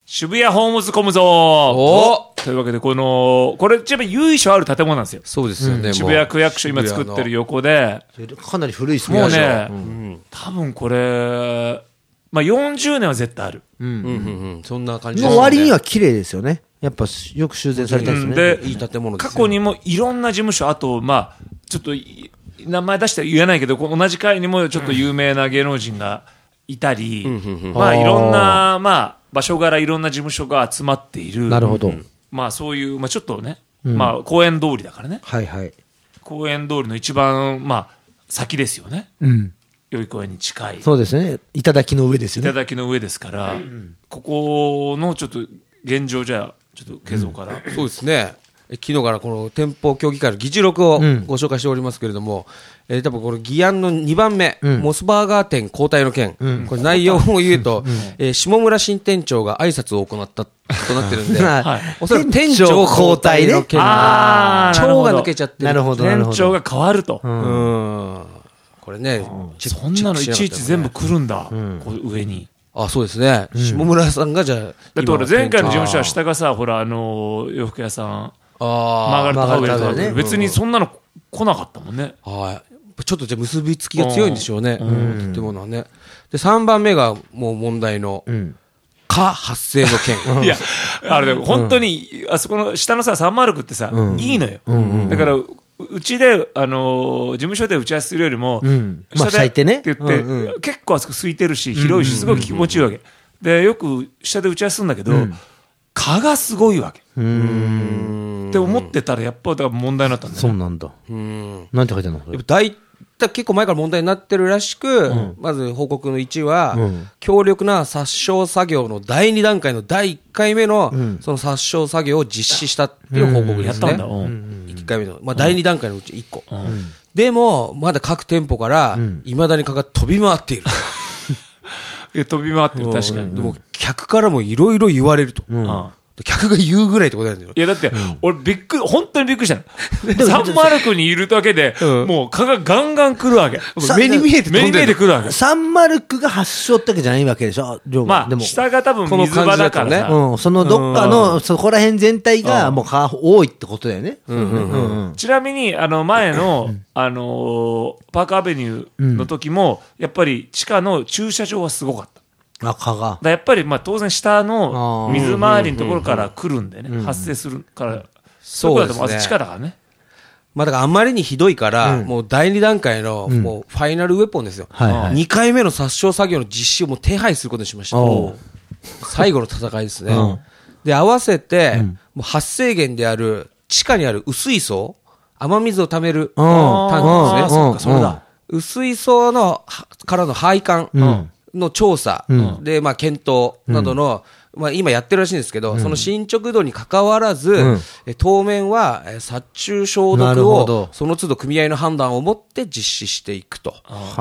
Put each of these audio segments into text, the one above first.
渋谷ホームズコムゾーおというわけで、これ、一番由緒ある建物なんですよ。 そうですよね。 渋谷区役所今作ってる横で。 かなり古いっすね。 もうね、多分これ、まあ40年は絶対ある。 そんな感じですね。 の割には綺麗ですよね。やっぱよく修繕されたんですね。 で、 いい建物ですよ。 過去にもいろんな事務所、あと、まあ、ちょっと、名前出しては言えないけど、同じ階にもちょっと有名な芸能人がいたり、まあいろんな、まあ、場所柄いろんな事務所が集まっている。 なるほど。 まあそういう、まあちょっとね、まあ公園通りだからね。 はいはい。 公園通りの一番、まあ、先ですよね。代々木公園に近い。 そうですね。頂の上ですよね。 頂の上ですから、ここのちょっと現状じゃあ、ちょっとケゾから。 そうですね。昨日からこの店舗協議会の議事録をご紹介しておりますけれども、多分この議案の2番目、モスバーガー店交代の件、これ内容を言うと、下村新店長が挨拶を行ったとなってるんで、おそらく店長交代の件、長が抜けちゃってる。 なるほど。 店長が変わると。 これね、 そんなのいちいち全部来るんだ、こう上に。 あ、そうですね。下村さんがじゃあ、 だって俺前回の事務所は下がさ、ほら洋服屋さん、マーガレットハウエルとかね、別にそんなの来なかったもんね。 はい。ちょっとじゃあ結びつきが強いんでしょうね。建物はね。で、3番目がもう問題の、蚊発生の件。 いや、あれでも本当に、あそこの下のさ、サンマルクってさ、いいのよ。だから、うちで、事務所で打ち合わせするよりも、 下でって言って、 結構あそこ空いてるし、広いし、すごい気持ちいいわけ。で、よく下で打ち合わせするんだけど、蚊がすごいわけ。って思ってたら、やっぱ問題になったんだよね。 そうなんだ。なんて書いてあるの？ 結構前から問題になってるらしく、まず報告の1は、強力な殺傷作業の第2段階の第1回目の、その殺傷作業を実施したっていう報告ですね。 やったんだ。 1回目の。まあ、第2段階のうち1個。でも、まだ各店舗から、未だに蚊が飛び回っている。 飛び回ってる、確かに。 でも、客からもいろいろ言われると。客が言うぐらいってことなんだよ。 いや、だって、俺本当にびっくりしたの。サンマルクにいるだけで、もう蚊がガンガン来るわけ。 目に見えて飛んでる。 来るわけ。 サンマルクが発祥ってわけじゃないわけでしょ？ まあ、下が多分水場だからね。 そのどっかの、そこら辺全体がもう蚊多いってことだよね。 ちなみに、前の、パークアベニューの時も、やっぱり地下の駐車場はすごかった。 蚊が。 やっぱり、まあ当然下の水回りのところから来るんでね、発生するから、 そうですね。 まず地下だからね。 まあだからあんまりにひどいから、もう第2段階の、もうファイナルウェポンですよ。2回目の殺傷作業の実施をもう手配することにしました。最後の戦いですね。で、合わせて、もう発生源である、地下にある薄い層、雨水を溜めるタンクですね。そうか、それだ。薄い層の、からの配管の調査で、まあ検討などの、まあ今やってるらしいんですけど、その進捗度に関わらず、当面は殺虫消毒を、その都度組合の判断をもって実施していくと。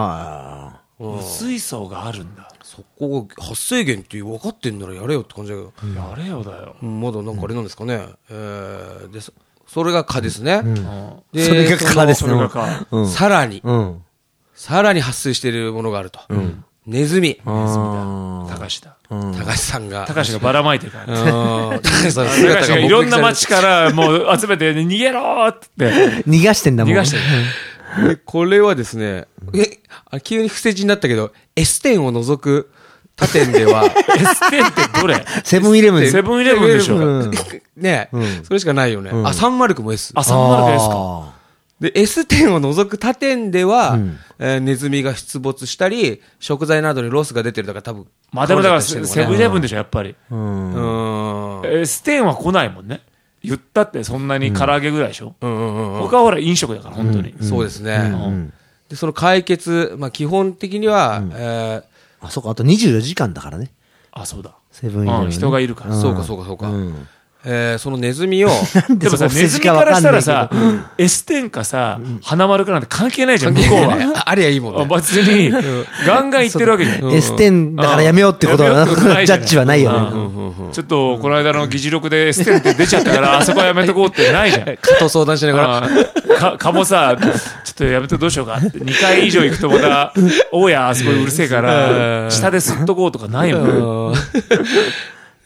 水槽があるんだ。 そこが発生源って分かってんならやれよって感じだけど。 やれよだよ。 まだなんかあれなんですかね。で、それが蚊ですね。 で、それが蚊ですね。 さらに発生しているものがあると。ネズミ。 高橋だ。 高橋さんが。 高橋がばらまいてるから。 高橋さん高橋がいろんな街からもう集めて逃げろーって。 逃がしてんだもん。 逃がしてる。 これはですね、急に不正字になったけど、S 店を除く他店では、 S 店ってどれ？ セブンイレブン。 セブンイレブンでしょ。 ねそれしかないよね。あ、サンマルクも S。 あ、サンマルク S か。 で、S 店を除く他店では、ネズミが出没したり、食材などにロスが出てるとか多分。 まあでもだからセブンイレブンでしょ、やっぱり。S 店は来ないもんね。言ったってそんなに唐揚げぐらいでしょ。他はほら飲食だから、本当に。 そうですね。で、その解決、まあ基本的には、 あ、そうか、あと24時間だからね。 あ、そうだ。 セブンイレブン。 人がいるから。 そうか。そのネズミを、 でもさ、ネズミからしたらさ、S 店かさ、花丸かなんて関係ないじゃん、向こうは。 ありゃいいもんね。 別に、ガンガン言ってるわけじゃん。 S 店だからやめようってことは、ジャッジはないよね。 ちょっと、この間の議事録で S 店って出ちゃったから、あそこはやめとこうってないじゃん。 蚊と相談しながら。蚊もさ、ちょっとやめてどうしようかって。2回以上行くとまた、おや、あそこうるせえから、下で吸っとこうとかないもん。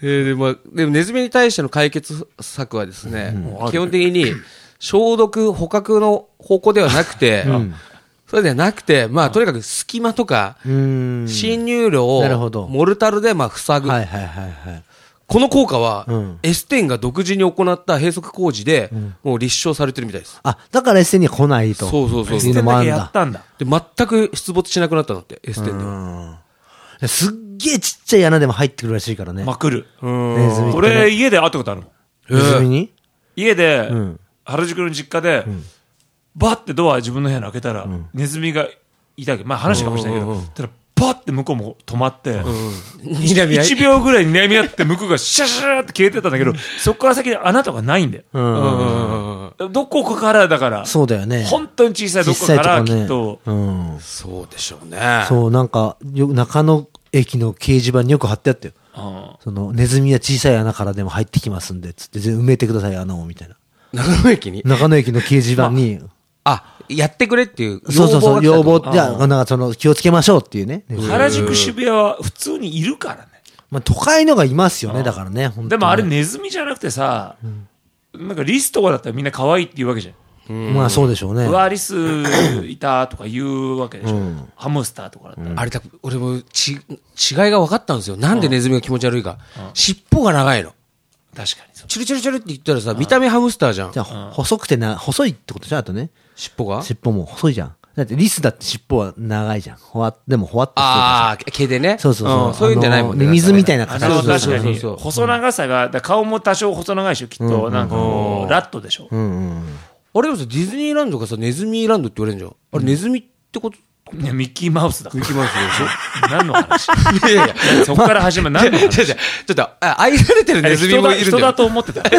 でもネズミに対しての解決策はですね、基本的に消毒、捕獲の方向ではなくて、それではなくて、まあ、とにかく隙間とか、侵入路をモルタルでまあ塞ぐ。この効果は、エステンが独自に行った閉塞工事で、もう立証されてるみたいです。 あ、だからエステンには来ないと。 そうそうそう。 エステンだけやったんだ。 で、全く出没しなくなったんだって、エステンでは。 すっげえちっちゃい穴でも入ってくるらしいからね。 まくる。 ネズミってね。 俺、家で会ったことあるもん。 ネズミに家で、原宿の実家で、バッてドア自分の部屋に開けたら、ネズミがいたわけ。まあ話かもしれないけど、ただバッて向こうも止まって、1秒ぐらい睨み合って向こうがシャシャーって消えてたんだけど、そこから先に穴とかないんだよ。どこかからだから、 そうだよね。 本当に小さいどこかからきっと、 そうでしょうね。 そう、なんか、中野駅の掲示板によく貼ってあったよ。その、ネズミは小さい穴からでも入ってきますんで、つって埋めてください、穴を、みたいな。 中野駅に中野駅の掲示板に。 やってくれっていう要望が。そうそうそう、要望、じゃあ、なんかその、気をつけましょうっていうね。 原宿渋谷は普通にいるからね。 まあ、都会のがいますよね、だからね、本当に。 でもあれネズミじゃなくてさ、なんかリスとかだったらみんな可愛いって言うわけじゃん。 まあそうでしょうね。 うわ、リスいたとか言うわけでしょ。ハムスターとかだったら。 あれ俺も違いが分かったんですよ。なんでネズミが気持ち悪いか。尻尾が長いの。 確かにそう。 チュルチュルチュルって言ったらさ、見た目ハムスターじゃん。 じゃあ、細くて細いってことじゃん、あとね。 尻尾が尻尾も細いじゃん。だってリスだって尻尾は長いじゃん。でもほわっとしてる。 ああ、毛でね。 そうそうそう。 そういうんじゃないもんね。 ミミズみたいな形。 確かに。細長さが、顔も多少細長いでしょ、きっと。なんかラットでしょ。 あれでもさ、ディズニーランドがさ、ネズミーランドって言われるんじゃん。あれネズミってこといや、ミッキーマウスだ。 ミッキーマウスでしょ何の話いやいや、そこから始まる何の話ちょっと、愛されてるネズミもいるんだよ。 人だと思ってた。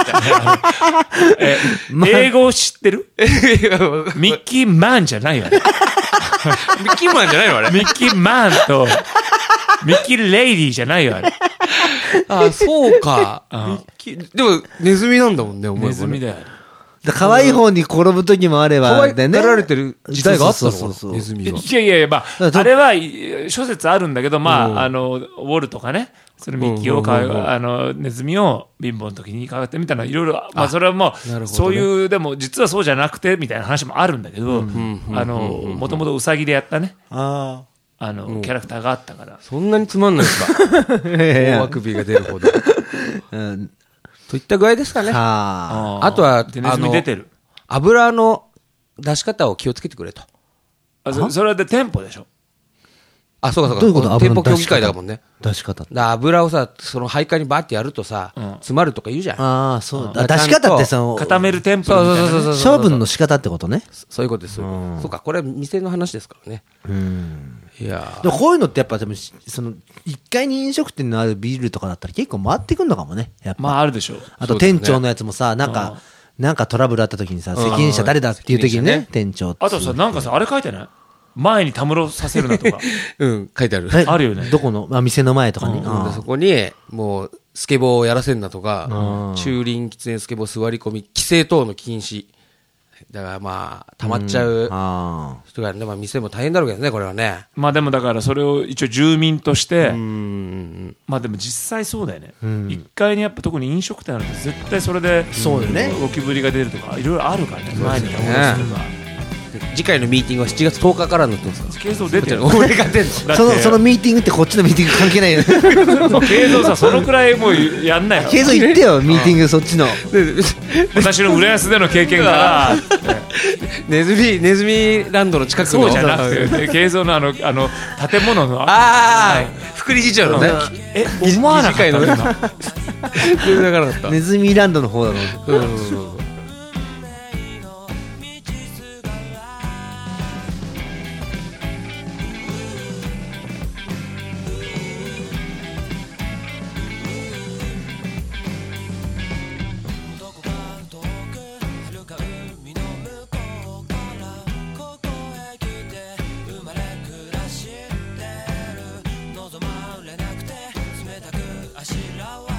英語知ってるミッキーマンじゃないわね。 ミッキーマンじゃないのあれミッキーマンと、ミッキーレイディーじゃないよ、あれ。 あ、そうか。でも、ネズミなんだもんね、お前。 ネズミだよ。 可愛い方に転ぶ時もあれば、 可愛がられてる時代があったのネズミは。 いやいや、まあ、あれは諸説あるんだけど、まあ、ウォルとかね、そのミッキーをネズミを貧乏の時にかかってみたいな、いろいろ、まあ、それはもう、そういう、でも、実はそうじゃなくて、みたいな話もあるんだけど、もともとウサギでやったね、キャラクターがあったから。 そんなにつまんないですか大あくびが出るほど。といった具合ですかね。あとは、 ネズミ出てる。 油の出し方を気をつけてくれと。 それはで店舗でしょ。 あ、そうかそうか。 どういうこと店舗協議会だもんね。 出し方。 油をさ、その配管にバーってやるとさ、詰まるとか言うじゃん。 ああ、そうだ。出し方ってさ、 固める店舗みたいな。 処分の仕方ってことね。 そういうことです。そうか、これは店の話ですからね。いやでもこういうのってやっぱ、その、1階に飲食店のあるビルとかだったら結構回ってくんのかもね。やっぱ。 まあ、あるでしょう。 あと店長のやつもさ、なんかトラブルあった時にさ、責任者誰だっていう時にね、店長って。 あとさ、なんかさ、あれ書いてない前にたむろさせるなとか。 書いてある。 あるよね。 どこの店の前とかに。 そこに、もう、スケボーをやらせんなとか、駐輪、喫煙、スケボー、座り込み、規制等の禁止。だからまあ、溜まっちゃう人がね、まあ店も大変だろうけどね、これはね。 まあでもだからそれを一応住民として、まあでも実際そうだよね。1階にやっぱ特に飲食店あると絶対それで、 そうよね。 ゴキブリが出るとか、いろいろあるからね、前にたむろするが。 次回のミーティングは7月10日からになってます。 ケイゾー出てる。 俺が出んのそのミーティングってこっちのミーティング関係ないよね。 ケイゾーさ、そのくらいもうやんなよ。 ケイゾー言ってよ、ミーティングそっちの。 私の浦安での経験から、 ネズミランドの近くの。 そうじゃなくて、ケイゾーの建物の。 福利事情のね。 思わなかったの今。 全然わからなかった。 ネズミランドの方だろ。 あしらわ